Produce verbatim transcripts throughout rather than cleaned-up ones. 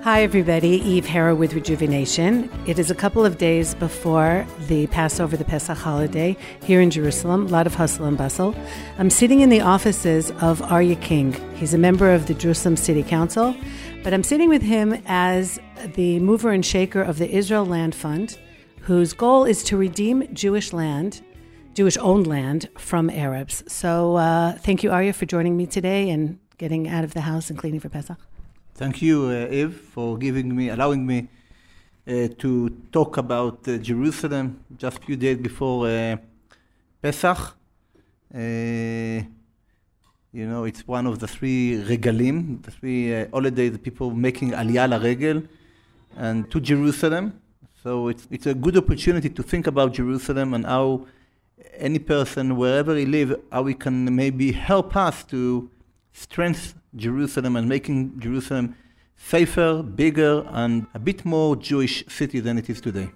Hi, everybody. Eve Hara with Rejuvenation. It is a couple of days before the Passover, the Pesach holiday here in Jerusalem. A lot of hustle and bustle. I'm sitting in the offices of Aryeh King. He's a member of the Jerusalem City Council, but I'm sitting with him as the mover and shaker of the Israel Land Fund, whose goal is to redeem Jewish land, Jewish-owned land, from Arabs. So uh, thank you, Aryeh, for joining me today and getting out of the house and cleaning for Pesach. Thank you, uh, Eve, for giving me, allowing me uh, to talk about uh, Jerusalem just a few days before uh, Pesach. Uh, you know, it's one of the three regalim, the three uh, holidays that people making aliyah laregel and to Jerusalem. So it's it's a good opportunity to think about Jerusalem and how any person, wherever he lives, how he can maybe help us to strengthen Jerusalem and making Jerusalem safer, bigger, and a bit more Jewish city than it is today.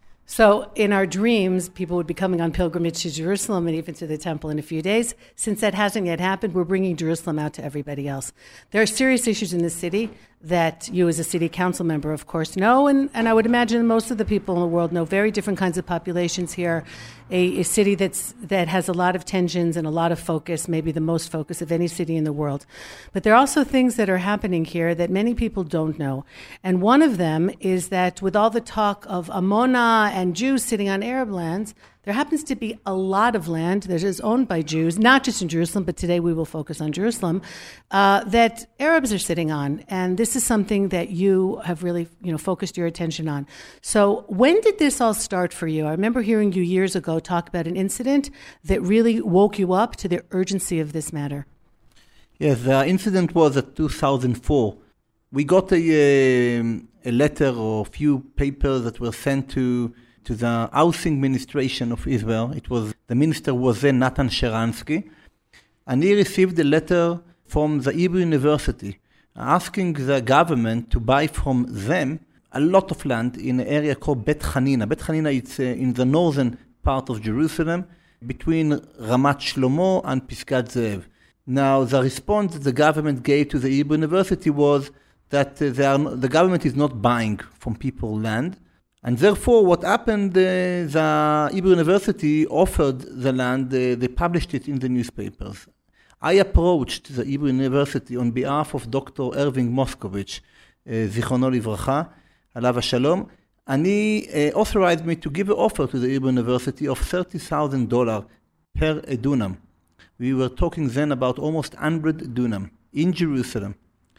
So in our dreams, people would be coming on pilgrimage to Jerusalem and even to the temple in a few days. Since that hasn't yet happened, we're bringing Jerusalem out to everybody else. There are serious issues in the city that you as a city council member, of course, know, and, and I would imagine most of the people in the world know. Very different kinds of populations here, a, a city that's that has a lot of tensions and a lot of focus, maybe the most focus of any city in the world. But there are also things that are happening here that many people don't know. And one of them is that with all the talk of Amona and Jews sitting on Arab lands, there happens to be a lot of land that is owned by Jews, not just in Jerusalem, but today we will focus on Jerusalem, uh, that Arabs are sitting on. And this is something that you have really, you know, focused your attention on. So when did this all start for you? I remember hearing you years ago talk about an incident that really woke you up to the urgency of this matter. Yes, the incident was in two thousand four. We got a, um, a letter or a few papers that were sent to to the Housing Administration of Israel. It was, the minister was then Natan Sharansky, and he received a letter from the Hebrew University asking the government to buy from them a lot of land in an area called Bet Hanina. Bet Hanina is uh, in the northern part of Jerusalem, between Ramat Shlomo and Pisgat Ze'ev. Now, the response that the government gave to the Hebrew University was that uh, they are, the government is not buying from people land. And therefore, what happened, uh, the Hebrew University offered the land, uh, they published it in the newspapers. I approached the Hebrew University on behalf of Doctor Irving Moskovich, uh, Zichrono Livracha, Alav Shalom, and he uh, authorized me to give an offer to the Hebrew University of thirty thousand dollars per a dunam. We were talking then about almost one hundred dunam in Jerusalem.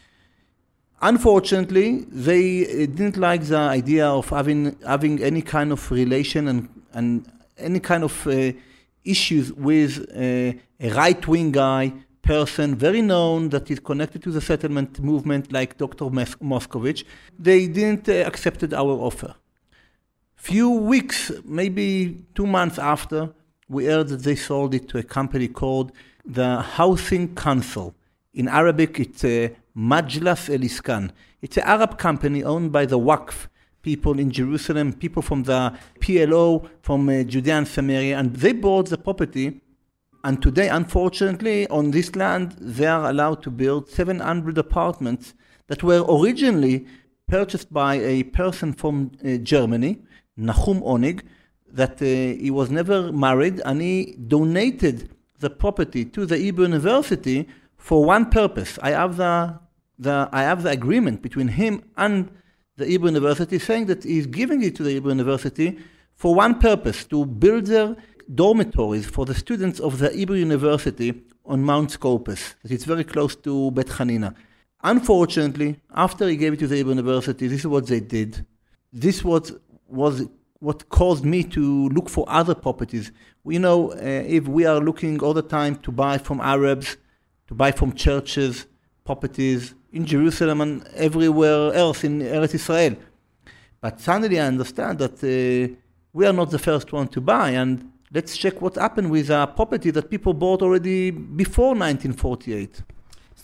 Unfortunately, they didn't like the idea of having having any kind of relation and, and any kind of uh, issues with uh, a right-wing guy, person, very known, that is connected to the settlement movement like Doctor Mes- Moskovich. They didn't uh, accept our offer. Few weeks, maybe two months after, we heard that they sold it to a company called the Housing Council. In Arabic, it's uh, Majlas El-Iskan. It's an Arab company owned by the Waqf people in Jerusalem, people from the P L O, from uh, Judea and Samaria, and they bought the property. And today, unfortunately, on this land, they are allowed to build seven hundred apartments that were originally purchased by a person from uh, Germany, Nahum Onig, that uh, he was never married, and he donated the property to the Hebrew University for one purpose. I have the, the I have the agreement between him and the Hebrew University saying that he's giving it to the Hebrew University for one purpose, to build their dormitories for the students of the Hebrew University on Mount Scopus. That it's very close to Bet Hanina. Unfortunately, after he gave it to the Hebrew University, this is what they did. This was, was what caused me to look for other properties. You know, uh, if we are looking all the time to buy from Arabs, to buy from churches, properties in Jerusalem and everywhere else in Eretz Israel. But suddenly I understand that uh, we are not the first one to buy, and let's check what happened with a property that people bought already before nineteen forty-eight.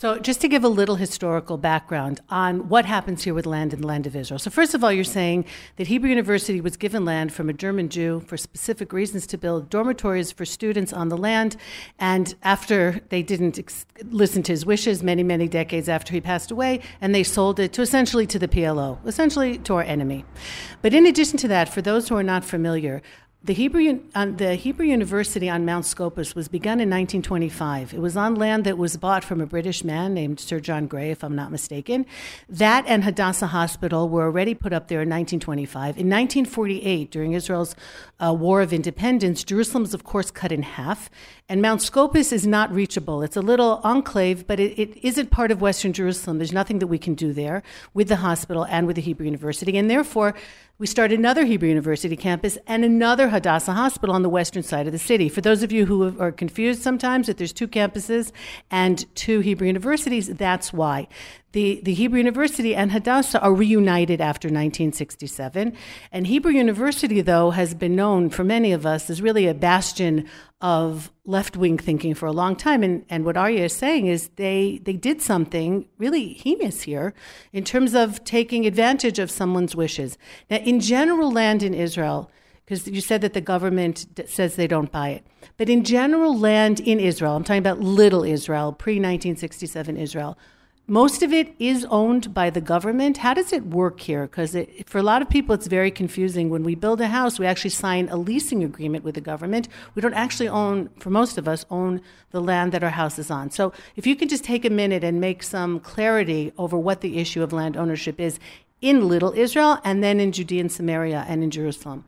So just to give a little historical background on what happens here with land in the land of Israel. So first of all, you're saying that Hebrew University was given land from a German Jew for specific reasons to build dormitories for students on the land. And after they didn't ex- listen to his wishes, many, many decades after he passed away, and they sold it to essentially to the P L O, essentially to our enemy. But in addition to that, for those who are not familiar, The Hebrew, uh, the Hebrew University on Mount Scopus was begun in nineteen twenty-five. It was on land that was bought from a British man named Sir John Gray, if I'm not mistaken. That and Hadassah Hospital were already put up there in nineteen twenty-five. In nineteen forty-eight, during Israel's uh, War of Independence, Jerusalem is, of course, cut in half. And Mount Scopus is not reachable. It's a little enclave, but it, it isn't part of Western Jerusalem. There's nothing that we can do there with the hospital and with the Hebrew University. And therefore, we started another Hebrew University campus and another Hadassah Hospital on the western side of the city. For those of you who are confused sometimes that there's two campuses and two Hebrew universities, that's why. The, the Hebrew University and Hadassah are reunited after nineteen sixty-seven. And Hebrew University, though, has been known for many of us as really a bastion of left-wing thinking for a long time. And, and what Aryeh is saying is they, they did something really heinous here in terms of taking advantage of someone's wishes. Now, in general, land in Israel, because you said that the government d- says they don't buy it, but in general, land in Israel, I'm talking about Little Israel, pre-nineteen sixty-seven Israel, most of it is owned by the government. How does it work here? Because for a lot of people, it's very confusing. When we build a house, we actually sign a leasing agreement with the government. We don't actually own, for most of us, own the land that our house is on. So if you could just take a minute and make some clarity over what the issue of land ownership is in Little Israel and then in Judea and Samaria and in Jerusalem.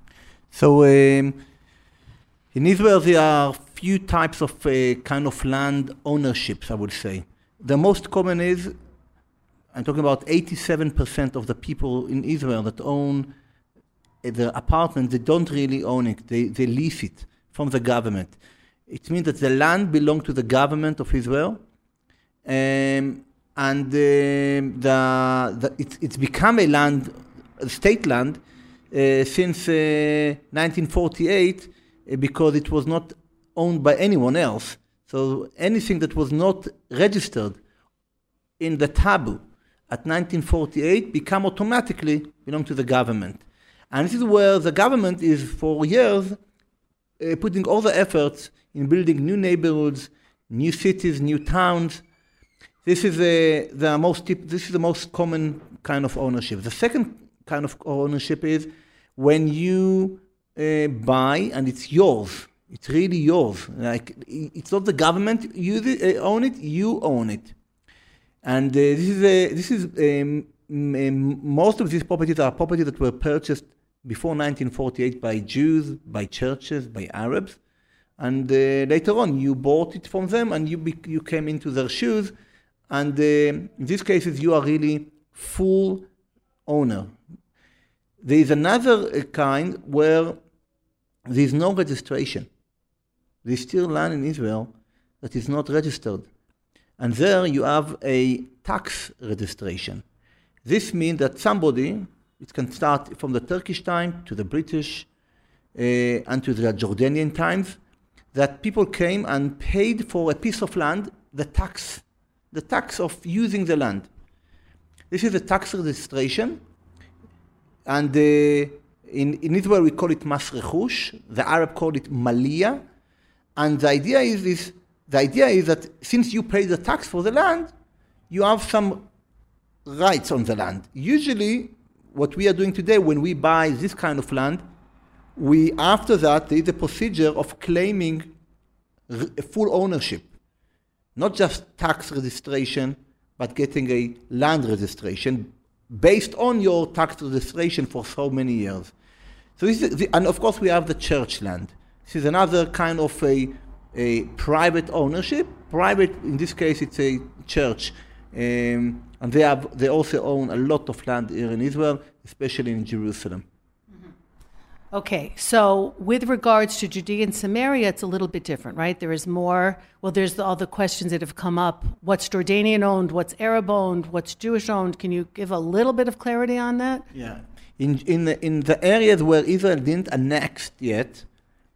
So um, in Israel, there are few types of uh, kind of land ownerships, I would say. The most common is, I'm talking about eighty-seven percent of the people in Israel that own the apartment, they don't really own it. They, they lease it from the government. It means that the land belongs to the government of Israel, um, and uh, the, the, it's, it's become a land, a state land, uh, since uh, nineteen forty-eight, uh, because it was not owned by anyone else. So anything that was not registered in the taboo at nineteen forty-eight become automatically belong to the government. And this is where the government is for years uh, putting all the efforts in building new neighborhoods, new cities, new towns. This is uh, the most tip, this is the most common kind of ownership. The second kind of ownership is when you uh, buy and it's yours. It's really yours. Like it's not the government use it, uh, own it. You own it, and uh, this is uh, this is um, um, most of these properties are properties that were purchased before nineteen forty-eight by Jews, by churches, by Arabs, and uh, later on you bought it from them and you be- you came into their shoes, and uh, in these cases you are really full owner. There is another uh, kind where there is no registration. There is still land in Israel that is not registered. And there you have a tax registration. This means that somebody, it can start from the Turkish time to the British uh, and to the Jordanian times, that people came and paid for a piece of land the tax, the tax of using the land. This is a tax registration, and uh, in, in Israel we call it mas rechush, the Arab call it maliyah. And the idea is, is the idea is that since you pay the tax for the land, you have some rights on the land. Usually, what we are doing today when we buy this kind of land, we after that there is a procedure of claiming r- full ownership, not just tax registration, but getting a land registration based on your tax registration for so many years. So this is the, and of course we have the church land. This is another kind of a, a private ownership. Private, in this case, it's a church. Um, and they have they also own a lot of land here in Israel, especially in Jerusalem. Mm-hmm. Okay, so with regards to Judea and Samaria, it's a little bit different, right? There is more, well, there's the, all the questions that have come up. What's Jordanian owned? What's Arab owned? What's Jewish owned? Can you give a little bit of clarity on that? Yeah. In, in, the, in the areas where Israel didn't annex yet,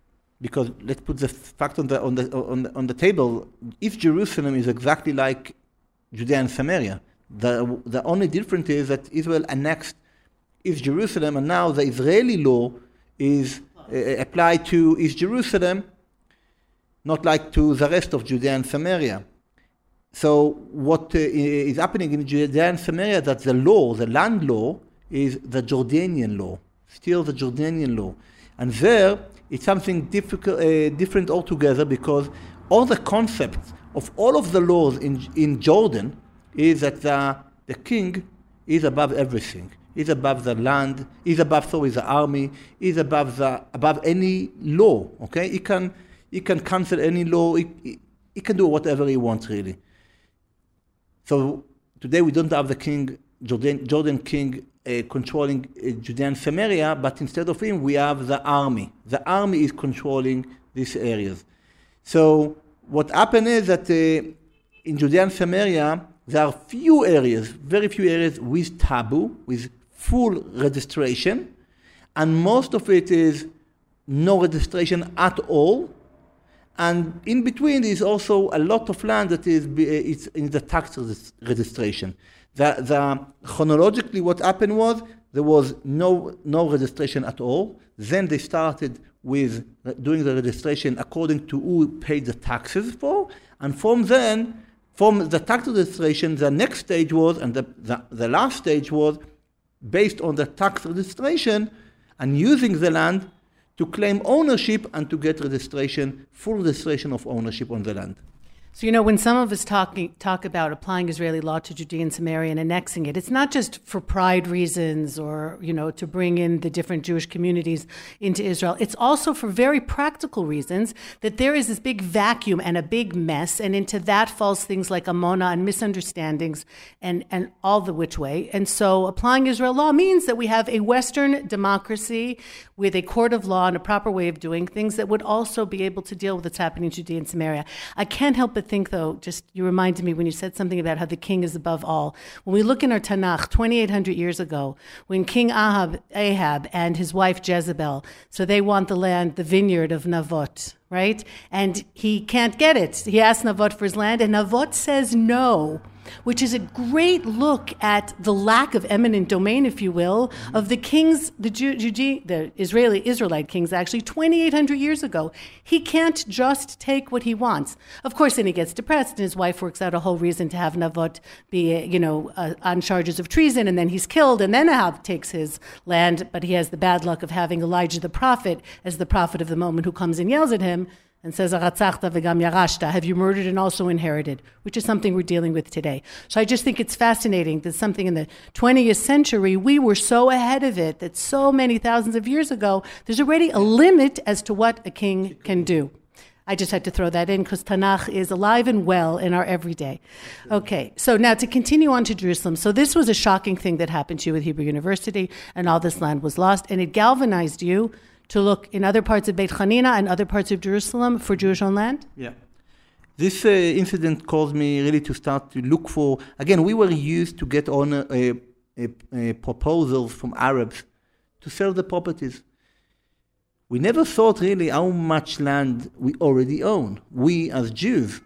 because let's put the fact on the on the on the, on the table. If Jerusalem is exactly like Judea and Samaria. The, the only difference is that Israel annexed East Jerusalem, and now the Israeli law is uh, applied to East Jerusalem, not like to the rest of Judea and Samaria. So what uh, is happening in Judea and Samaria, that the law, the land law, is the Jordanian law, still the Jordanian law. And there, it's something difficult, uh, different altogether, because all the concepts of all of the laws in, in Jordan is that the, the king is above everything. He's above the land, he's above, sorry, the army, he's above the above any law, okay? He can he can cancel any law, he, he, he can do whatever he wants, really. So today we don't have the king, Jordan, Jordan king, uh, controlling uh, Judea and Samaria, but instead of him we have the army. The army is controlling these areas. So what happened is that uh, in Judea and Samaria, there are few areas, very few areas with taboo, with full registration, and most of it is no registration at all. And in between is also a lot of land that is it's in the tax registration. The, the, chronologically, what happened was there was no no registration at all. Then they started with doing the registration according to who paid the taxes for, and from then, from the tax registration, the next stage was, and the, the, the last stage was, based on the tax registration and using the land to claim ownership and to get registration, full registration of ownership on the land. So, you know, when some of us talk, talk about applying Israeli law to Judea and Samaria and annexing it, it's not just for pride reasons or, you know, to bring in the different Jewish communities into Israel. It's also for very practical reasons, that there is this big vacuum and a big mess, and into that falls things like Amona and misunderstandings and, and all the which way. And so applying Israel law means that we have a Western democracy with a court of law and a proper way of doing things that would also be able to deal with what's happening in Judea and Samaria. I can't help but think, though, just you reminded me when you said something about how the king is above all. When we look in our Tanakh, twenty-eight hundred years ago, when King Ahab, Ahab and his wife Jezebel, so they want the land, the vineyard of Navot, right? And he can't get it. He asks Navot for his land, and Navot says no, which is a great look at the lack of eminent domain, if you will, of the kings, the Jew, Jew, the Israeli, Israelite kings, actually, twenty-eight hundred years ago. He can't just take what he wants. Of course, then he gets depressed, and his wife works out a whole reason to have Navot be, you know, uh, on charges of treason, and then he's killed, and then Ahab takes his land, but he has the bad luck of having Elijah the prophet as the prophet of the moment who comes and yells at him, and says, have you murdered and also inherited, which is something we're dealing with today. So I just think it's fascinating that something in the twentieth century, we were so ahead of it that so many thousands of years ago, there's already a limit as to what a king can do. I just had to throw that in because Tanakh is alive and well in our everyday. Okay, so now to continue on to Jerusalem. So this was a shocking thing that happened to you with Hebrew University, and all this land was lost, and it galvanized you to look in other parts of Beit Hanina and other parts of Jerusalem for Jewish-owned land? Yeah. This uh, incident caused me really to start to look for, again, we were used to get on a, a, a proposals from Arabs to sell the properties. We never thought really how much land we already own, we as Jews.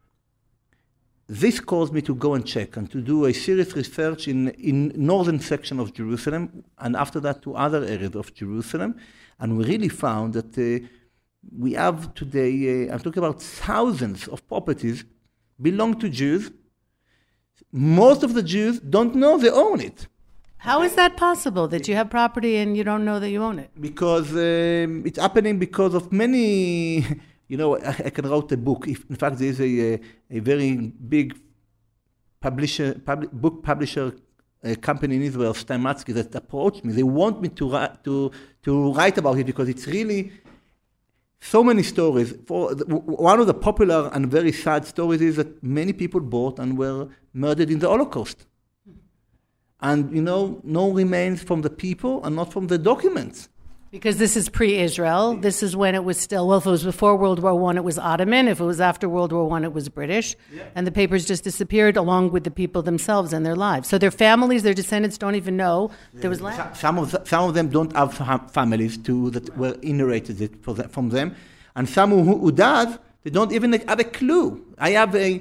This caused me to go and check and to do a serious research in in northern section of Jerusalem, and after that to other areas of Jerusalem. And we really found that uh, we have today, uh, I'm talking about thousands of properties belong to Jews. Most of the Jews don't know they own it. How is that possible, that you have property and you don't know that you own it? Because um, it's happening because of many, you know, I, I can write a book. If, in fact, there is a, a, a very big publisher, pub, book publisher a company in Israel, Steinmatzki, that approached me. They want me to write, to, to write about it because it's really so many stories. For the, one of the popular and very sad stories is that many people bought and were murdered in the Holocaust. And, you know, no remains from the people and not from the documents. Because this is pre-Israel. This is when it was still, well, if it was before World War One, it was Ottoman. If it was after World War One, it was British. Yeah. And the papers just disappeared along with the people themselves and their lives. So their families, their descendants don't even know yeah. there was land. Some of, the, some of them don't have families too that were inherited it for the, from them. And some who, who does, they don't even have a clue. I have a,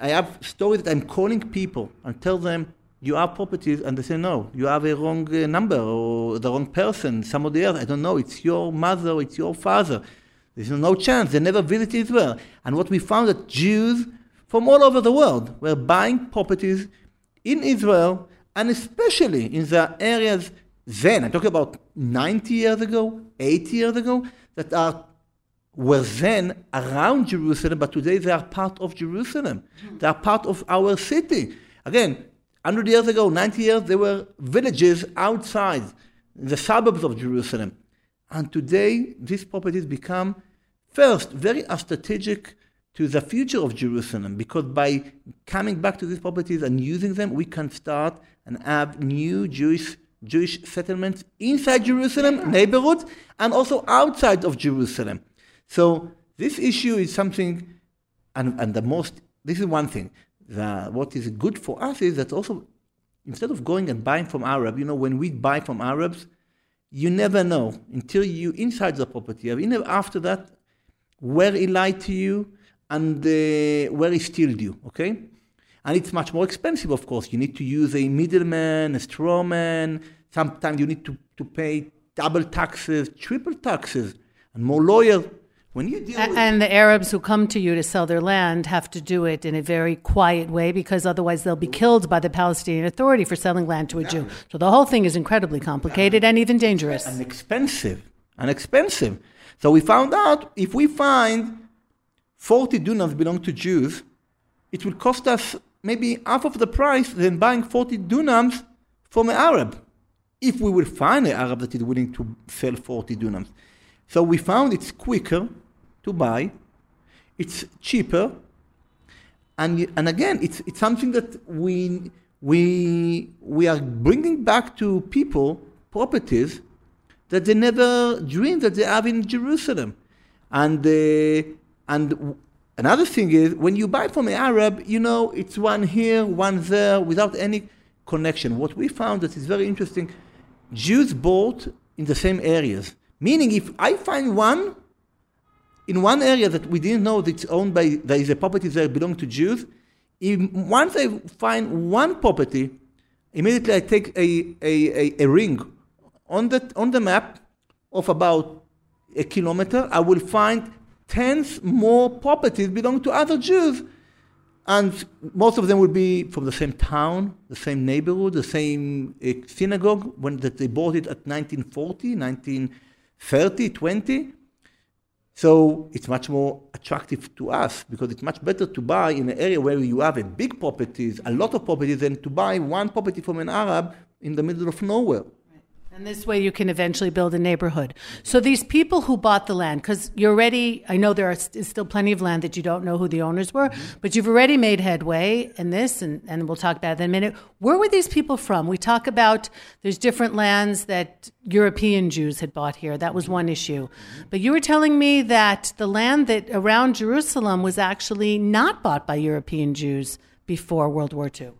I have stories that I'm calling people and tell them, you have properties, and they say, no, you have a wrong uh, number or the wrong person, somebody else, I don't know, it's your mother, it's your father. There's no chance, they never visited Israel. And what we found that Jews from all over the world were buying properties in Israel, and especially in the areas then, I'm talking about ninety years ago, eighty years ago, that are were then around Jerusalem, but today they are part of Jerusalem. They are part of our city. Again, one hundred years ago, ninety years, there were villages outside the suburbs of Jerusalem. And today, these properties become, first, very strategic to the future of Jerusalem, because by coming back to these properties and using them, we can start and have new Jewish Jewish settlements inside Jerusalem, neighborhoods, and also outside of Jerusalem. So this issue is something, and, and the most, this is one thing. The, what is good for us is that also, instead of going and buying from Arab, you know, when we buy from Arabs, you never know until you inside the property. You know, after that, where he lied to you and uh, where he stealed you, okay? And it's much more expensive, of course. You need to use a middleman, a strawman. Sometimes you need to, to pay double taxes, triple taxes, and more lawyers. When you deal with and the Arabs who come to you to sell their land have to do it in a very quiet way, because otherwise they'll be killed by the Palestinian Authority for selling land to a Jew. So the whole thing is incredibly complicated and even dangerous. And expensive. And expensive. So we found out if we find forty dunams belong to Jews, it will cost us maybe half of the price than buying forty dunams from an Arab, if we will find an Arab that is willing to sell forty dunams. So we found it's quicker to buy, it's cheaper, and and again, it's it's something that we we we are bringing back to people properties that they never dreamed that they have in Jerusalem, and uh, and. Another thing is, when you buy from an Arab, you know, it's one here, one there, without any connection. What we found that is very interesting, Jews bought in the same areas. Meaning, if I find one in one area that we didn't know that it's owned by, there is a property there belong to Jews, if, once I find one property, immediately I take a, a, a, a ring on the, on the map of about a kilometer, I will find tens more properties belong to other Jews. And most of them will be from the same town, the same neighborhood, the same uh, synagogue, when that they bought it at nineteen forty, nineteen thirty, twenty. So it's much more attractive to us, because it's much better to buy in an area where you have a big properties, a lot of properties, than to buy one property from an Arab in the middle of nowhere. And this way you can eventually build a neighborhood. So these people who bought the land, because you're already, I know there are st- still plenty of land that you don't know who the owners were, mm-hmm. but you've already made headway in this, and, and we'll talk about that in a minute. Where were these people from? We talk about there's different lands that European Jews had bought here. That was one issue. Mm-hmm. But you were telling me that the land that around Jerusalem was actually not bought by European Jews before World War Two.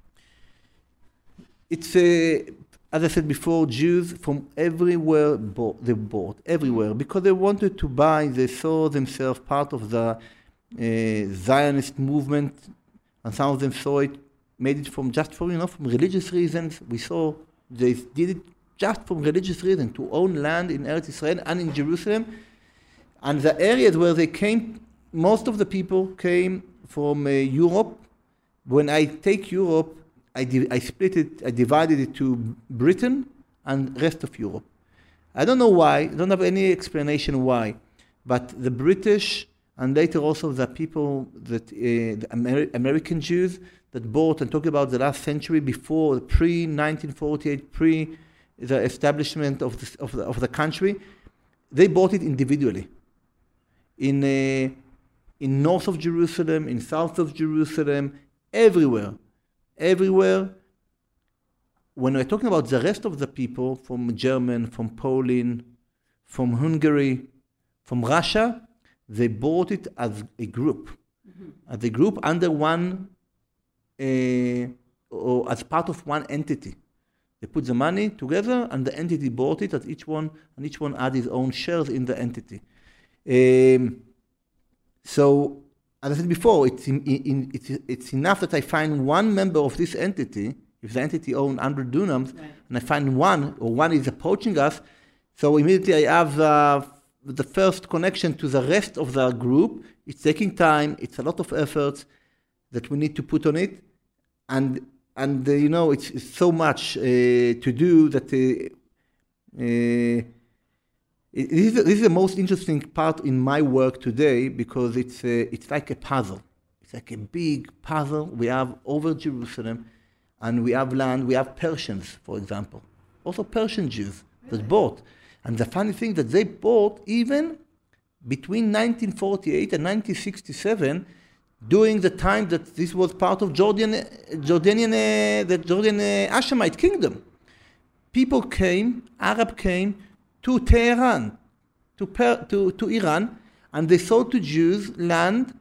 It's a... As I said before, Jews from everywhere bought, they bought, everywhere, because they wanted to buy. They saw themselves part of the uh, Zionist movement, and some of them saw it, made it from just for, you know, from religious reasons. We saw they did it just from religious reasons, to own land in Eretz Israel and in Jerusalem. And the areas where they came, most of the people came from uh, Europe. When I take Europe, I, di- I split it, I divided it to Britain and rest of Europe. I don't know why, I don't have any explanation why, but the British and later also the people, that uh, the Amer- American Jews that bought, and talk about the last century before, pre nineteen forty-eight, pre the establishment of the, of the, of the country, they bought it individually. In, uh, in north of Jerusalem, in south of Jerusalem, everywhere. Everywhere, when we're talking about the rest of the people, from German, from Poland, from Hungary, from Russia, they bought it as a group, mm-hmm. as a group under one, uh, or as part of one entity. They put the money together, and the entity bought it, and each one, and each one had his own shares in the entity. Um, so as I said before, it's, in, in, it's, it's enough that I find one member of this entity, if the entity owns one hundred dunams, right. and I find one, or one is approaching us, so immediately I have uh, the first connection to the rest of the group. It's taking time, it's a lot of efforts that we need to put on it, and and uh, you know, it's, it's so much uh, to do that uh, uh, it, this, is, this is the most interesting part in my work today, because it's uh, it's like a puzzle. It's like a big puzzle. We have over Jerusalem, and we have land. We have Persians, for example, also Persian Jews really? that bought. And the funny thing that they bought even between nineteen forty-eight and nineteen sixty-seven, during the time that this was part of Jordan, Jordanian, uh, the Jordan uh, Hashemite kingdom. People came, Arab came to Tehran, to, per, to, to Iran, and they sold to Jews land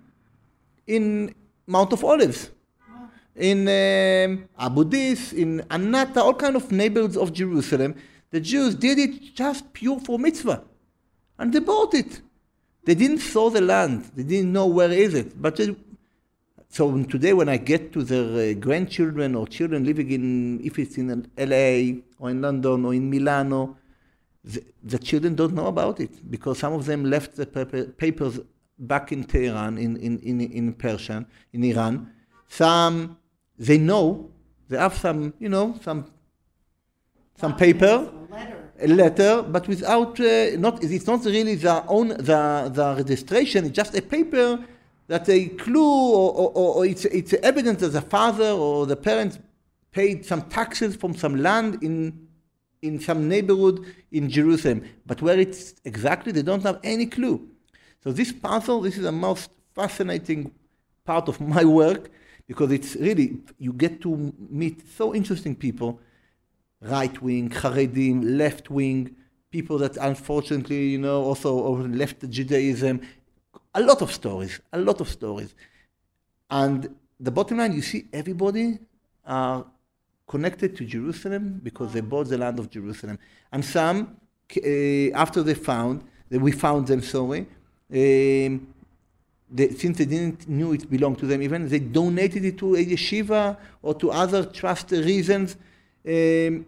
in Mount of Olives, wow. in um, Abu Dis, in Anata, all kind of neighborhoods of Jerusalem. The Jews did it just pure for mitzvah, and they bought it. They didn't sow the land. They didn't know where is it. But they, so today, when I get to their uh, grandchildren or children living in, if it's in L A or in London or in Milano, the, the children don't know about it, because some of them left the paper, papers back in Tehran, in, in, in, in Persia, in Iran. Some, they know, they have some, you know, some some paper, a letter. a letter, but without, uh, not, it's not really their own, the, the registration, it's just a paper that a clue, or, or, or it's, it's evidence that the father or the parents paid some taxes from some land in, in some neighborhood in Jerusalem. But where it's exactly, they don't have any clue. So this puzzle, this is the most fascinating part of my work, because it's really, you get to meet so interesting people, right-wing, Haredim, left-wing, people that unfortunately, you know, also left Judaism. A lot of stories, a lot of stories. And the bottom line, you see everybody are connected to Jerusalem because they bought the land of Jerusalem. And some, uh, after they found, that we found them, sorry, um, they, since they didn't knew it belonged to them even, they donated it to a yeshiva or to other trust reasons. Um,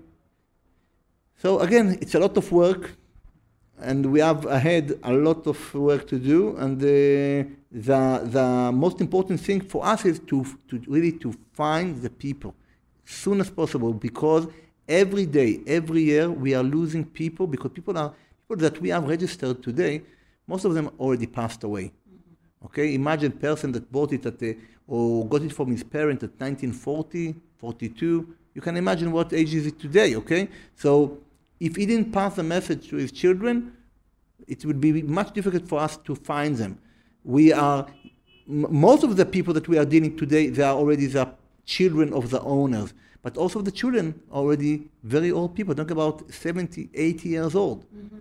so again, it's a lot of work, and we have ahead a lot of work to do. And uh, the the most important thing for us is to to really to find the people as soon as possible, because every day, every year, we are losing people, because people are people that we have registered today. Most of them already passed away. Okay, imagine a person that bought it at the, or got it from his parents at nineteen forty, forty-two. You can imagine what age is it today, okay? So if he didn't pass the message to his children, it would be much difficult for us to find them. We are, m- most of the people that we are dealing today, they are already the children of the owners. But also the children are already very old people, talk about seventy, eighty years old. Mm-hmm.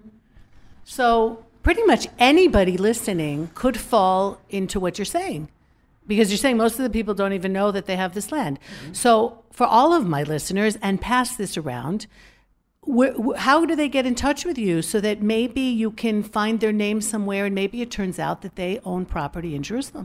So pretty much anybody listening could fall into what you're saying, because you're saying most of the people don't even know that they have this land. Mm-hmm. So for all of my listeners, and pass this around, wh- wh- how do they get in touch with you so that maybe you can find their name somewhere, and maybe it turns out that they own property in Jerusalem?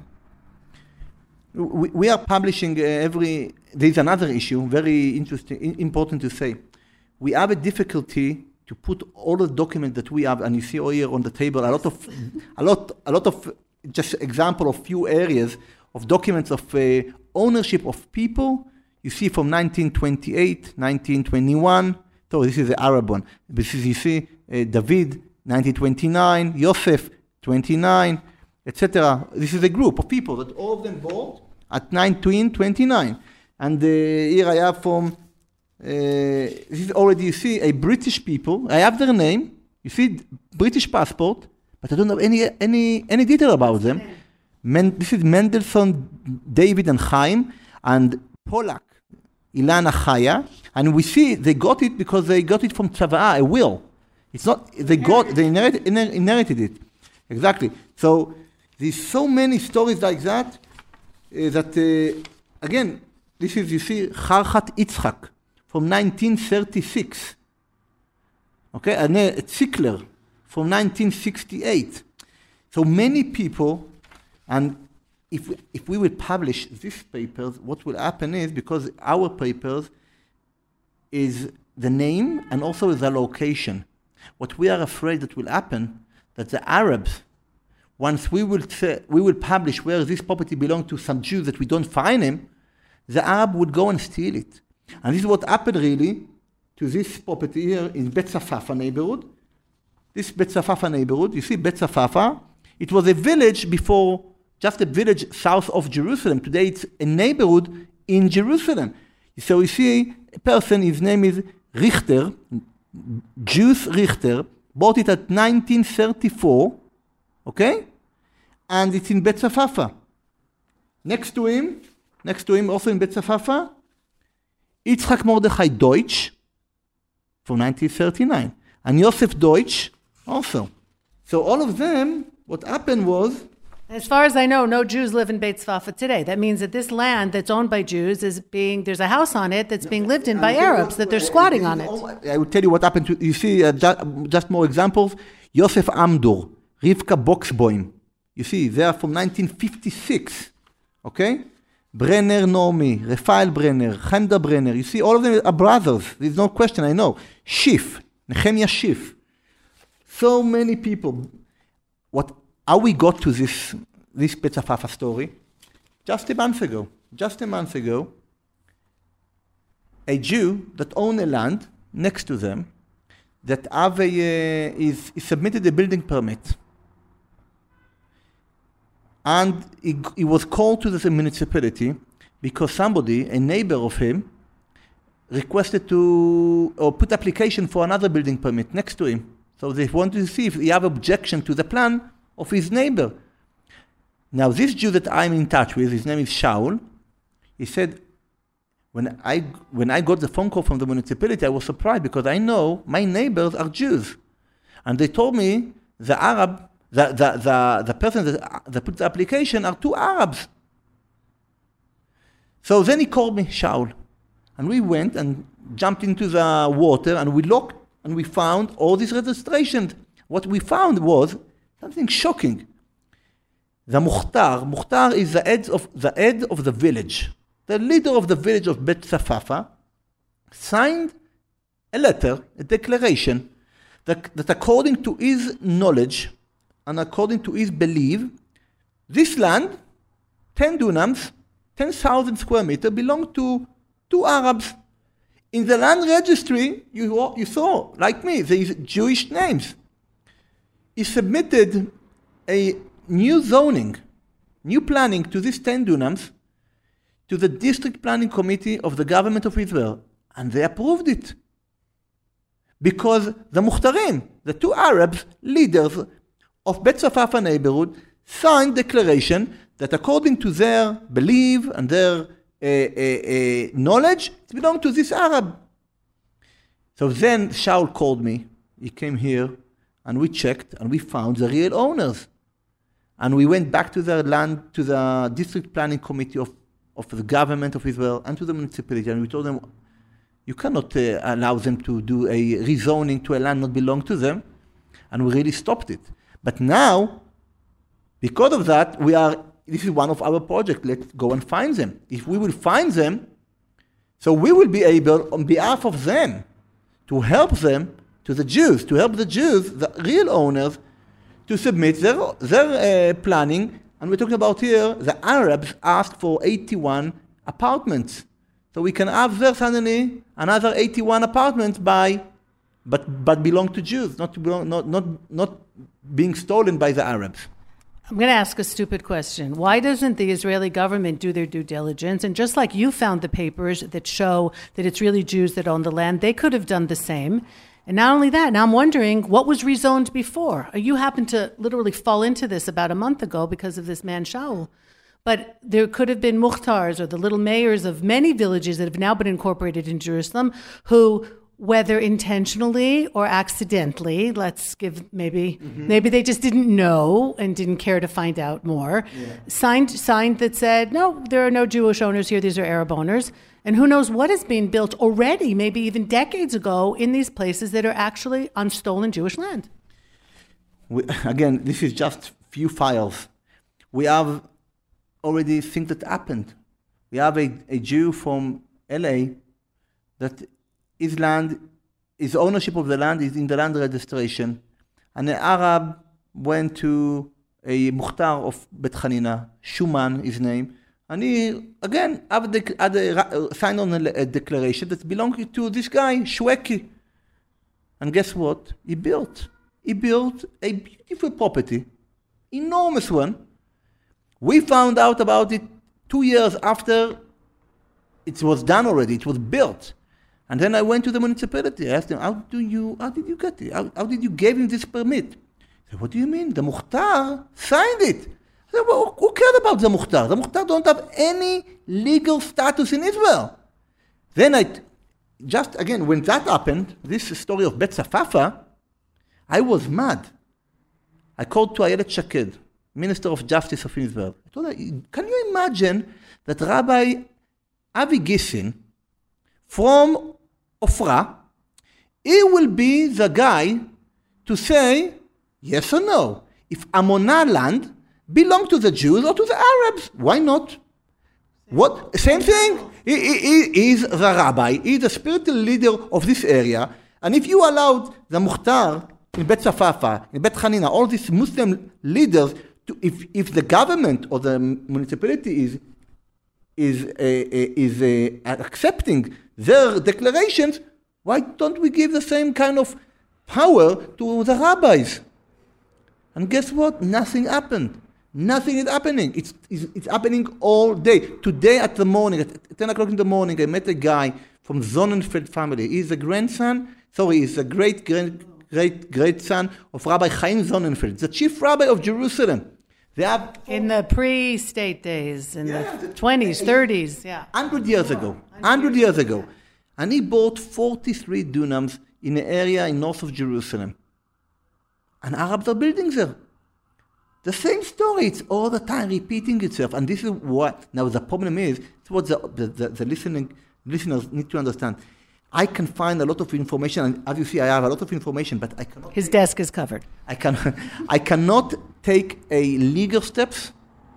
We, we are publishing uh, every, there's another issue, very interesting, in, important to say. We have a difficulty to put all the documents that we have, and you see all here on the table, a lot of, a lot, a lot of, just example of few areas of documents of uh, ownership of people. You see from nineteen twenty-eight, nineteen twenty-one. So this is the Arab one. This is, you see, uh, David, nineteen twenty-nine, Yosef, twenty-nine, et cetera. This is a group of people that all of them bought at nineteen twenty-nine. And uh, here I have from, uh, this is already, you see, a British people. I have their name. You see, British passport, but I don't have any any any detail about them. Men, this is Mendelssohn, David and Chaim, and Pollack, Ilana Chaya, and we see they got it because they got it from Tzava'ah, a will. It's not, they got, they inherited, inherited it. Exactly. So there's so many stories like that, uh, that, uh, again, this is, you see, Charchat Yitzchak from nineteen thirty-six. Okay, and uh, Zickler from nineteen sixty-eight. So many people. And if we, if we will publish these papers, what will happen is, because our papers is the name and also the location, what we are afraid that will happen, that the Arabs, once we will say, we will publish where this property belongs to some Jews that we don't find him, the Arab would go and steal it. And this is what happened really to this property here in Bet Safafa neighborhood. This Bet Safafa neighborhood, you see Bet Safafa, it was a village before, just a village south of Jerusalem. Today it's a neighborhood in Jerusalem. So you see a person, his name is Richter, Juice Richter, bought it at nineteen thirty-four, okay? And it's in Bet Safafa. Next to him, next to him also in Bet Safafa, Yitzhak Mordechai Deutsch from nineteen thirty-nine. And Yosef Deutsch also. So all of them, what happened was... As far as I know, no Jews live in Beit Tzfafa today. That means that this land that's owned by Jews is being, there's a house on it that's being lived in by Arabs, that they're squatting on it. I will tell you what happened to, you see, uh, just, just more examples. Yosef Amdur, Rivka Boxboim. You see, they are from nineteen fifty-six, okay? Brenner Nomi, Rafael Brenner, Chemda Brenner. You see, all of them are brothers. There's no question, I know. Schiff, Nehemiah Schiff. So many people. What, how we got to this, this Bet Safafa story? Just a month ago, just a month ago, a Jew that owned a land next to them, that have a, uh, is, is submitted a building permit. And he, he was called to the municipality because somebody, a neighbor of him, requested to, or put application for another building permit next to him. So they wanted to see if he have objection to the plan of his neighbor. Now this Jew that I'm in touch with, his name is Shaul, he said, when I, when I got the phone call from the municipality, I was surprised because I know my neighbors are Jews. And they told me the Arab, the, the, the, the person that, that put the application are two Arabs. So then he called me, Shaul. And we went and jumped into the water and we looked and we found all these registrations. What we found was something shocking. The Mukhtar, Mukhtar is the head of the head of the village. The leader of the village of Bet Safafa signed a letter, a declaration, that, that according to his knowledge and according to his belief, this land, ten dunams, ten thousand square meters, belonged to two Arabs. In the land registry, you, you saw, like me, there is Jewish names. He submitted a new zoning, new planning to these ten dunams to the district planning committee of the government of Israel, and they approved it. Because the Mukhtarim, the two Arabs, leaders of Bet Safafa neighborhood, signed declaration that according to their belief and their uh, uh, uh, knowledge, it belonged to this Arab. So then Shaul called me, he came here, and we checked, and we found the real owners. And we went back to the land, to the district planning committee of, of the government of Israel and to the municipality, and we told them, you cannot uh, allow them to do a rezoning to a land not belong to them. And we really stopped it. But now, because of that, we are, this is one of our projects, let's go and find them. If we will find them, so we will be able, on behalf of them, to help them, to the Jews, to help the Jews, the real owners, to submit their, their uh, planning. And we're talking about here, the Arabs asked for eighty-one apartments. So we can have there suddenly another eighty-one apartments by, but, but belong to Jews, not, to belong, not, not, not being stolen by the Arabs. I'm going to ask a stupid question. Why doesn't the Israeli government do their due diligence? And just like you found the papers that show that it's really Jews that own the land, they could have done the same. And not only that, now I'm wondering, what was rezoned before? You happened to literally fall into this about a month ago because of this man Shaul. But there could have been Mukhtars or the little mayors of many villages that have now been incorporated in Jerusalem who, whether intentionally or accidentally, let's give maybe, mm-hmm. maybe they just didn't know and didn't care to find out more, yeah. signed signed that said, no, there are no Jewish owners here, these are Arab owners. And who knows what is being built already, maybe even decades ago, in these places that are actually on stolen Jewish land. We, again, this is just few files. We have already things that happened. We have a, a Jew from L A that his land, his ownership of the land is in the land registration. And an Arab went to a Mukhtar of Bet Hanina, Shuman, his name, and he, again, had a, had a, signed on a, a declaration that belonged to this guy, Shweki. And guess what? He built. He built a beautiful property, enormous one. We found out about it two years after it was done already, it was built. And then I went to the municipality. I asked them, how do you, how did you get it? How, how did you give him this permit? I said, what do you mean? The Mukhtar signed it. I said, well, who cared about the Mukhtar? The Mukhtar don't have any legal status in Israel. Then I, just again, when that happened, this story of Bet Safafa, I was mad. I called to Ayelet Shaked, Minister of Justice of Israel. I told her, can you imagine that Rabbi Avi Gissin from Ofra, he will be the guy to say yes or no. If Amona land belong to the Jews or to the Arabs, why not? What? Same thing. He, he, he is the rabbi, he is the spiritual leader of this area, and if you allowed the Mukhtar in Bet Safafa, in Bet Hanina, all these Muslim leaders, to, if, if the government or the municipality is is, uh, is uh, accepting their declarations, why don't we give the same kind of power to the rabbis? And guess what? Nothing happened. Nothing is happening. It's, it's, it's happening all day. Today at the morning, at ten o'clock in the morning, I met a guy from Sonnenfeld family. He's a grandson, sorry, he's a great, great, great, great son of Rabbi Chaim Sonnenfeld, the chief rabbi of Jerusalem. They have in the pre-state days, in yeah, the twenties, thirties, yeah. one hundred years ago. one hundred years ago. And he bought forty-three dunams in an area in north of Jerusalem. And Arabs are building there. The same story, it's all the time repeating itself. And this is what, now the problem is, it's what the, the, the, the listening, listeners need to understand. I can find a lot of information, and as you see, I have a lot of information, but I cannot... His desk is covered. I, can, I cannot take a legal steps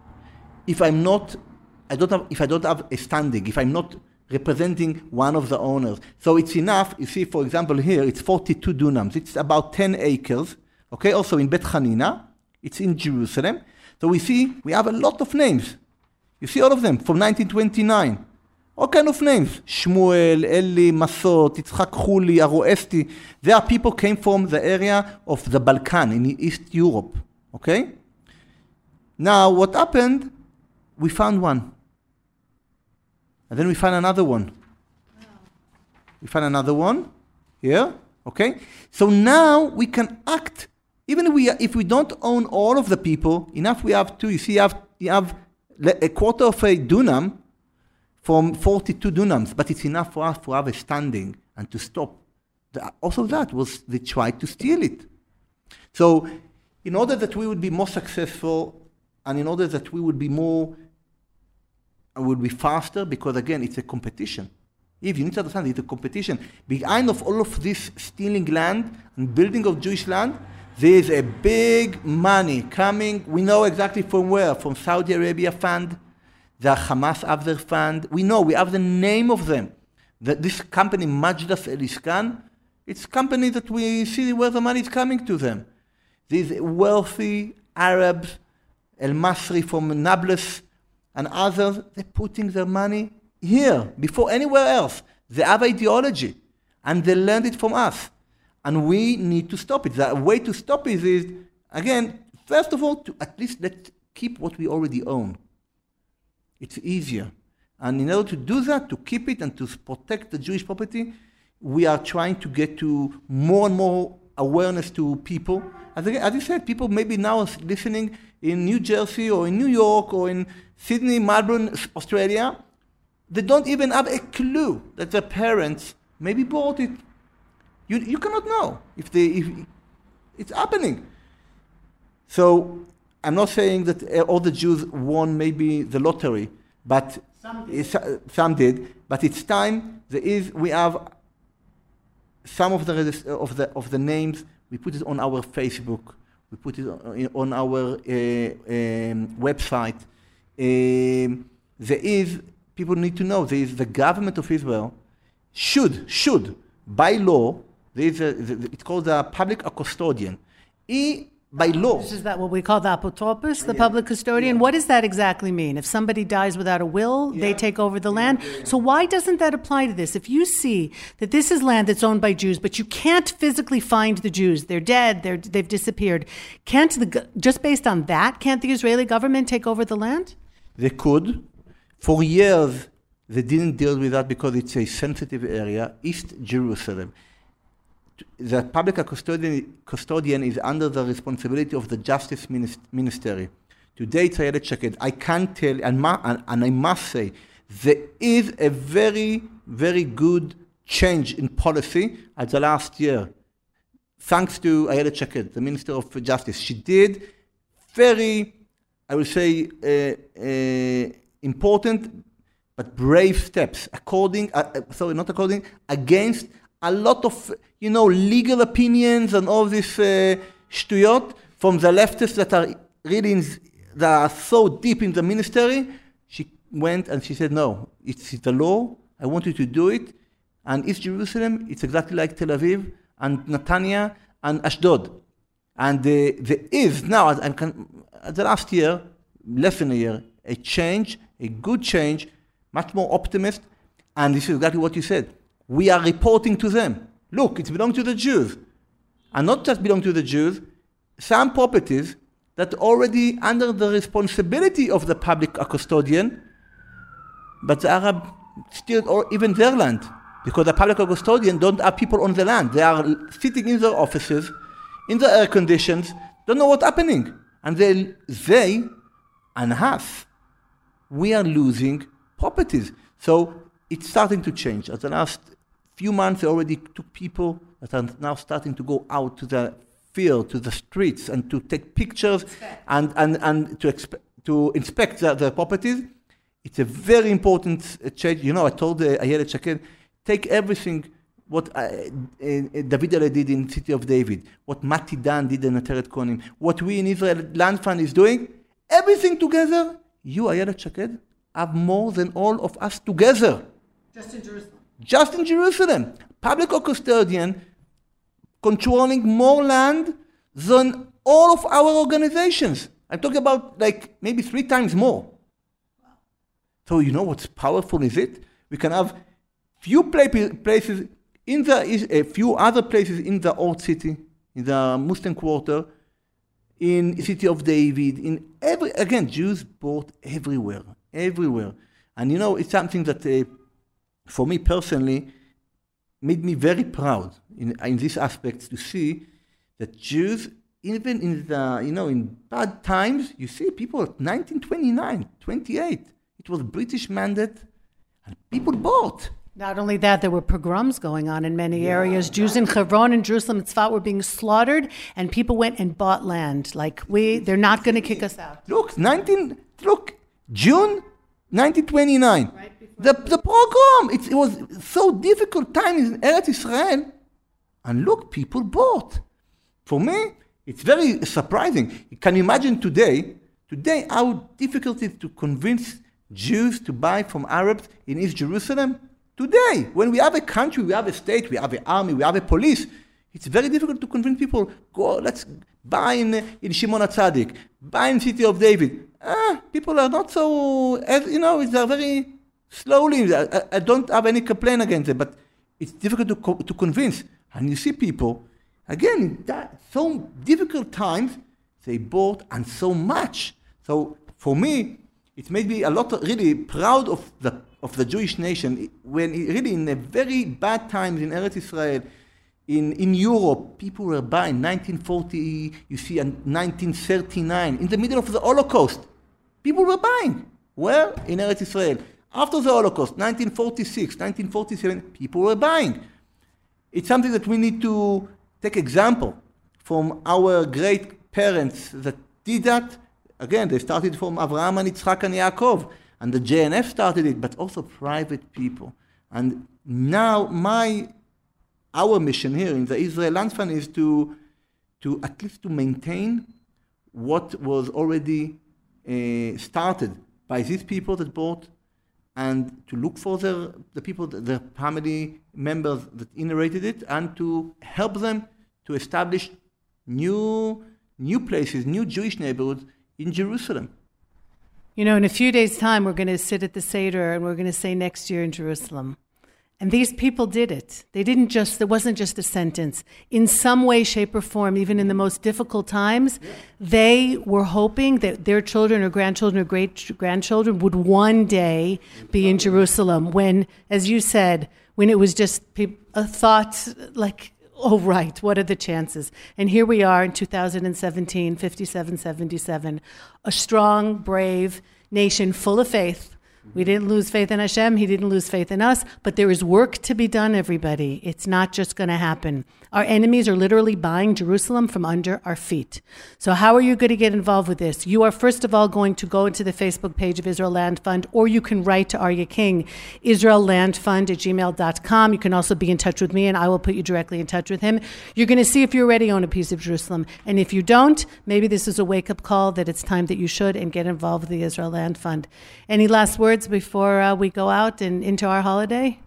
if I'm not, I don't have, if I don't have a standing, if I'm not representing one of the owners. So it's enough, you see, for example, here, it's forty-two dunams. It's about ten acres, okay? Also in Bet Hanina, it's in Jerusalem. So we see, we have a lot of names. You see all of them from nineteen twenty-nine. All kind of names. Shmuel, Eli, Masot, Yitzchak Chuli, Aroesti. There are people came from the area of the Balkan in East Europe, okay? Now, what happened, we found one. And then we found another one. Wow. We found another one here, okay? So now we can act. Even if we, if we don't own all of the people, enough we have to, you see, you have, you have a quarter of a dunam from forty-two dunams, but it's enough for us to have a standing and to stop. The, also that was, they tried to steal it. So in order that we would be more successful and in order that we would be more, would be faster, because again, it's a competition. If you need to understand, it's a competition. Behind of all of this stealing land and building of Jewish land, there is a big money coming. We know exactly from where, from Saudi Arabia fund, the Hamas have their fund. We know, we have the name of them. The, this company, Majlis Eliskan, it's a company that we see where the money is coming to them. These wealthy Arabs, El Masri from Nablus, and others, they're putting their money here, before anywhere else. They have ideology, and they learned it from us. And we need to stop it. The way to stop it is, again, first of all, to at least let's keep what we already own. It's easier. And in order to do that, to keep it and to protect the Jewish property, we are trying to get to more and more awareness to people. As I, as you said, people maybe now listening in New Jersey or in New York or in Sydney, Melbourne, Australia, they don't even have a clue that their parents maybe bought it. You you cannot know if they if it's happening. So I'm not saying that all the Jews won maybe the lottery, but some did. Some did. But it's time. There is we have some of the of the of the names. We put it on our Facebook. We put it on, on our uh, um, website. um, there is, people need to know, there is the government of Israel should, should, by law, there is a, it's called the public custodian. He, by law. Is that what we call the apotropos, the Yeah. public custodian? Yeah. What does that exactly mean? If somebody dies without a will, they Yeah. take over the land. So why doesn't that apply to this? If you see that this is land that's owned by Jews, but you can't physically find the Jews, they're dead, they're, they've disappeared, can't the, go- just based on that, can't the Israeli government take over the land? They could. For years, they didn't deal with that because it's a sensitive area, East Jerusalem. The public custodian, custodian is under the responsibility of the Justice Minis- Ministry. Today, it's Ayelet Shaked. I can't tell, and, ma- and, and I must say, there is a very, very good change in policy at the last year. Thanks to Ayelet Shaked, the Minister of Justice. She did very, I will say, uh, uh, important but brave steps, according, uh, uh, sorry, not according, against a lot of, you know, legal opinions and all this uh, shtuyot from the leftists that are really in, that are so deep in the ministry. She went and she said, no, it's the law. I want you to do it. And East Jerusalem, it's exactly like Tel Aviv and Netanya and Ashdod. And uh, there is now, and can, at the last year, less than a year, a change, a good change, much more optimist. And this is exactly what you said. We are reporting to them. Look, it belongs to the Jews. And not just belong to the Jews, some properties that already under the responsibility of the public custodian, but the Arab still, or even their land, because the public custodian don't have people on the land. They are sitting in their offices, in the air conditions, don't know what's happening. And they, they and us, we are losing properties. So it's starting to change. At the last few months, they already took people that are now starting to go out to the field, to the streets, and to take pictures and, and, and to, expe- to inspect the, the properties. It's a very important uh, change. You know, I told uh, Ayelet Shaked, take everything, what uh, uh, David Ale did in City of David, what Mati Dan did in Ateret Kohanim, what we in Israel Land Fund is doing, everything together, you, Ayelet Shaked, have more than all of us together. Just in Jerusalem. Just in Jerusalem. Public custodian controlling more land than all of our organizations. I'm talking about like maybe three times more. So you know what's powerful is it? We can have few pla- places in the, a few other places in the old city, in the Muslim quarter, in City of David, in every, again, Jews bought everywhere, everywhere. And you know, it's something that, uh, for me personally, made me very proud in, in this aspect to see that Jews, even in the, you know, in bad times, you see people nineteen twenty-nine, twenty-eight, it was British mandate, and people bought. Not only that, there were pogroms going on in many yeah. areas. Jews in Hebron and Jerusalem and Tzfat were being slaughtered, and people went and bought land. Like, we, they're not going to kick us out. Look, nineteen, look, June nineteen twenty-nine. Right the, the pogrom, it, it was so difficult time in Eretz Israel. And look, people bought. For me, it's very surprising. Can you imagine today, today how difficult it is to convince Jews to buy from Arabs in East Jerusalem? Today, when we have a country, we have a state, we have an army, we have a police, it's very difficult to convince people, go, let's buy in, in Shimon HaTzadik, buy in City of David. Ah, people are not so, as, you know, it's very slowly. I, I don't have any complaint against it, but it's difficult to, co- to convince. And you see people, again, in that, so difficult times, they bought and so much. So for me, it made me a lot of, really proud of the of the Jewish nation, when it really in a very bad times in Eretz Israel, in, in Europe, people were buying nineteen forty, you see, and nineteen thirty-nine, in the middle of the Holocaust. People were buying. Where? In Eretz Israel. After the Holocaust, nineteen forty-six, nineteen forty-seven, people were buying. It's something that we need to take example from our great parents that did that. Again, they started from Avraham and Yitzchak and Yaakov. And the J N F started it, but also private people. And now my, our mission here in the Israel Land Fund is to, to at least to maintain what was already uh, started by these people that bought, and to look for their, the people, the family members that inherited it, and to help them to establish new, new places, new Jewish neighborhoods in Jerusalem. You know, in a few days' time, we're going to sit at the Seder and we're going to say next year in Jerusalem. And these people did it. They didn't just, there wasn't just a sentence. In some way, shape, or form, even in the most difficult times, yeah. they were hoping that their children or grandchildren or great-grandchildren would one day be in Jerusalem when, as you said, when it was just a thought like, oh, right, what are the chances? And here we are in two thousand seventeen, fifty-seven seventy-seven, a strong, brave nation full of faith. We didn't lose faith in Hashem. He didn't lose faith in us. But there is work to be done, everybody. It's not just going to happen. Our enemies are literally buying Jerusalem from under our feet. So how are you going to get involved with this? You are, first of all, going to go into the Facebook page of Israel Land Fund, or you can write to Aryeh King, Israel Land Fund at gmail dot com. You can also be in touch with me, and I will put you directly in touch with him. You're going to see if you already own a piece of Jerusalem. And if you don't, maybe this is a wake-up call that it's time that you should and get involved with the Israel Land Fund. Any last words before uh, we go out and into our holiday?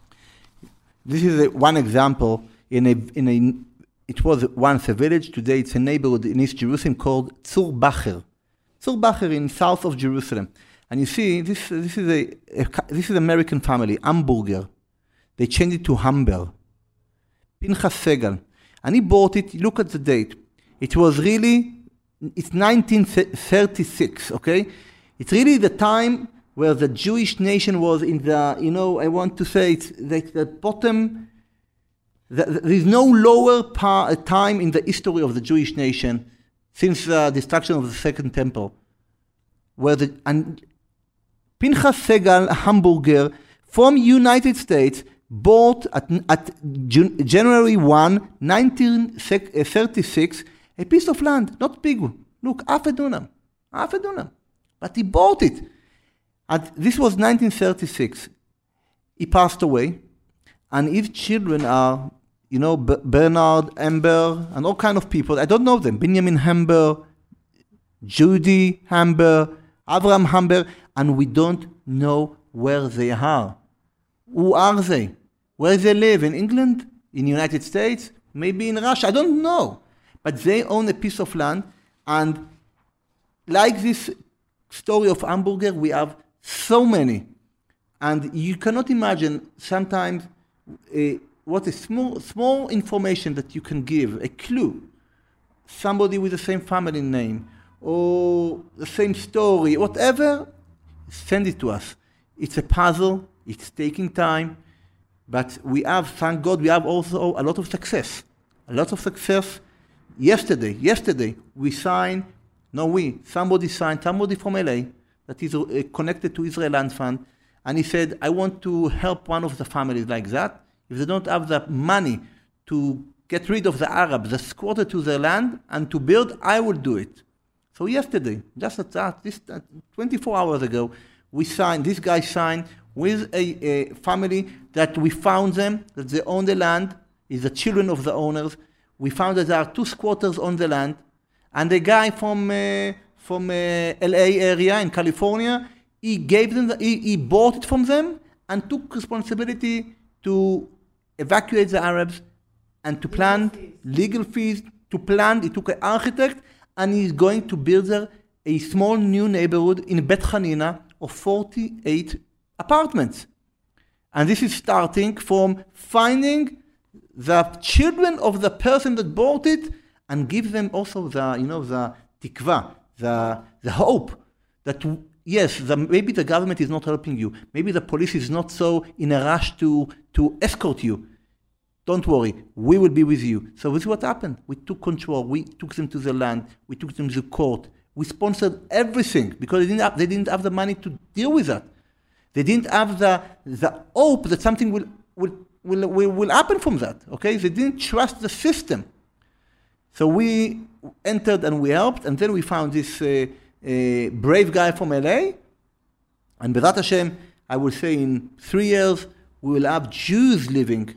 This is a, one example. In a, in a, it was once a village. Today it's a neighborhood in East Jerusalem called Tzur Bacher. Tzur Bacher in south of Jerusalem. And you see, this, this is a, a this is American family, Hamburger. They changed it to Humber. Pinchas Segal. And he bought it. Look at the date. It was really, it's nineteen thirty-six, okay? It's really the time where the Jewish nation was in the, you know, I want to say it's like the bottom, the, there is no lower par, time in the history of the Jewish nation since the destruction of the Second Temple, where the, and Pinchas Segal, a Hamburger, from United States, bought at, at January first, nineteen thirty-six, a piece of land, not big, look, half a dunam, half a dunam, but he bought it. And this was nineteen thirty-six. He passed away, and his children are, you know, B- Bernard Hamber and all kind of people. I don't know them. Benjamin Hamber, Judy Hamber, Abraham Hamber, and we don't know where they are. Who are they? Where they live? In England? In the United States? Maybe in Russia? I don't know. But they own a piece of land, and like this story of Hamburger, we have so many. And you cannot imagine sometimes uh, what a small, small information that you can give, a clue. Somebody with the same family name, or the same story, whatever, send it to us. It's a puzzle, it's taking time, but we have, thank God, we have also a lot of success. A lot of success. Yesterday, yesterday, we signed, no we, somebody signed, somebody from L A that is uh, connected to Israel Land Fund, and he said, I want to help one of the families like that. If they don't have the money to get rid of the Arabs that squatted to their land and to build, I will do it. So yesterday, just at that, this uh, twenty-four hours ago, we signed, this guy signed with a, a family that we found them, that they own the land, is the children of the owners. We found that there are two squatters on the land, and the guy from uh, from uh, L A area in California, he gave them, the, he, he bought it from them and took responsibility to evacuate the Arabs and to plan legal fees, to plan, he took an architect, and he's going to build there a small new neighborhood in Bet Hanina of forty-eight apartments. And this is starting from finding the children of the person that bought it and give them also the, you know, the tikva, the, the hope that, yes, the, maybe the government is not helping you. Maybe the police is not so in a rush to, to escort you. Don't worry, we will be with you. So this is what happened. We took control. We took them to the land. We took them to the court. We sponsored everything because they didn't have, they didn't have the money to deal with that. They didn't have the, the hope that something will, will, will, will, will happen from that. Okay? They didn't trust the system. So we entered and we helped, and then we found this uh, uh, brave guy from L A. And B'ezrat Hashem, I will say in three years, we will have Jews living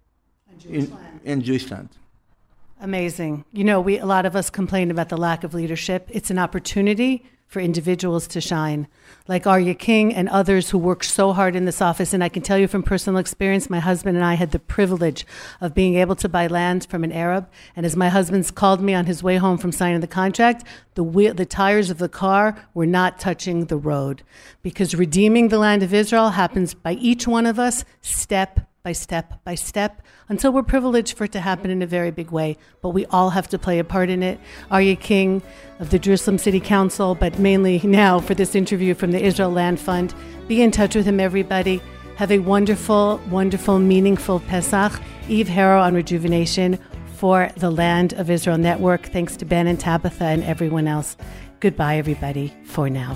in, in Jewish land. Amazing. You know, we a lot of us complain about the lack of leadership. It's an opportunity for individuals to shine, like Arya King and others who work so hard in this office. And I can tell you from personal experience, my husband and I had the privilege of being able to buy land from an Arab. And as my husband's called me on his way home from signing the contract, the wheel, the tires of the car were not touching the road, because redeeming the land of Israel happens by each one of us, step by step by step, until we're privileged for it to happen in a very big way. But we all have to play a part in it. Arya King of the Jerusalem City Council, but mainly now for this interview from the Israel Land Fund. Be in touch with him, everybody. Have a wonderful, wonderful, meaningful Pesach. Eve Harrow on Rejuvenation for the Land of Israel Network. Thanks to Ben and Tabitha and everyone else. Goodbye, everybody, for now.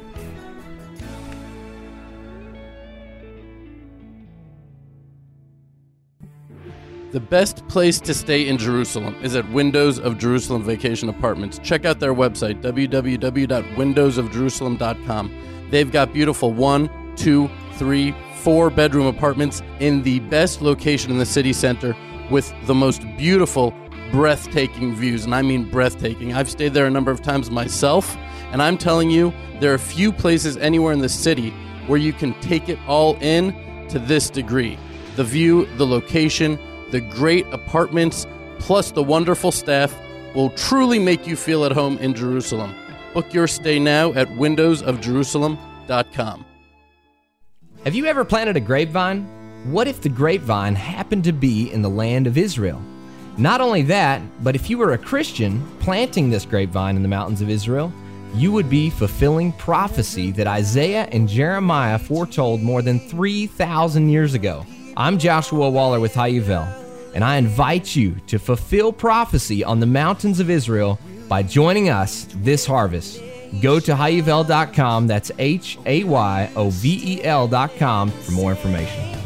The best place to stay in Jerusalem is at Windows of Jerusalem Vacation Apartments. Check out their website, w w w dot windows of jerusalem dot com. They've got beautiful one, two, three, four bedroom apartments in the best location in the city center with the most beautiful, breathtaking views. And I mean breathtaking. I've stayed there a number of times myself, and I'm telling you, there are few places anywhere in the city where you can take it all in to this degree. The view, the location, the great apartments, plus the wonderful staff will truly make you feel at home in Jerusalem. Book your stay now at windows of jerusalem dot com. Have you ever planted a grapevine? What if the grapevine happened to be in the land of Israel? Not only that, but if you were a Christian planting this grapevine in the mountains of Israel, you would be fulfilling prophecy that Isaiah and Jeremiah foretold more than three thousand years ago. I'm Joshua Waller with Hayuvel, and I invite you to fulfill prophecy on the mountains of Israel by joining us this harvest. Go to hayuvel dot com, that's H A Y O V E L dot com, for more information.